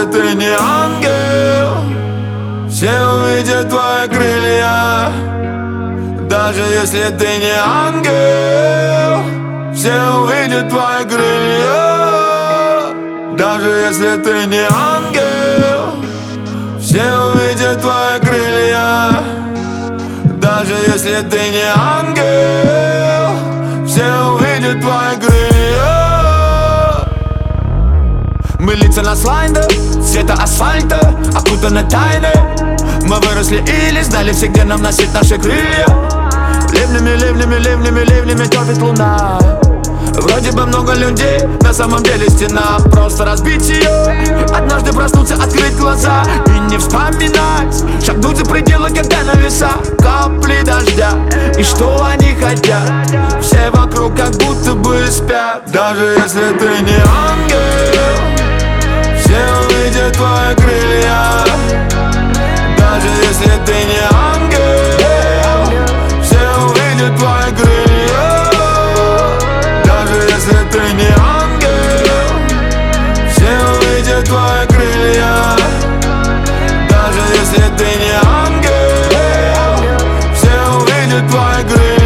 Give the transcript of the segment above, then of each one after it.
ты не ангел, все увидят твои крылья. Даже если ты не ангел, все увидят твои крылья. Даже если ты не ангел, все увидят твои крылья. Даже если ты не ангел, все увидят твои крылья. Мы лица на слайдах, цвета асфальта, окутаны тайны. Мы выросли или знали все, где нам носить наши крылья. Ливнями, ливнями, ливнями, ливнями топит луна. Вроде бы много людей, на самом деле стена. Просто разбить ее, однажды проснуться, открыть глаза и не вспоминать. Шагнуть за пределы, когда на весах капли дождя. И что они хотят? Все вокруг как будто бы спят. Даже если ты не ангел, все увидят твои крылья. Даже если ты не ангел, все увидят твои крылья. Даже если ты не ангел, все увидят твои крылья. Даже если ты не ангел, все увидят твои крылья.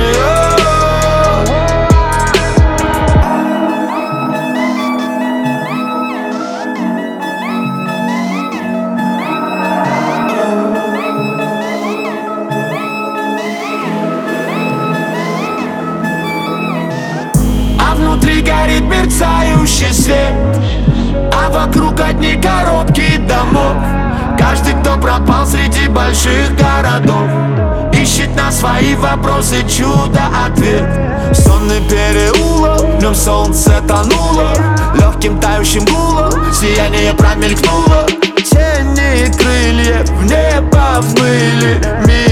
Внутри горит мерцающий свет, а вокруг одни коробки домов. Каждый, кто пропал среди больших городов, ищет на свои вопросы чудо-ответ. Сонный переулок, в нем солнце тонуло, легким тающим гулом сияние промелькнуло. Тени крыльев в небо взмыли.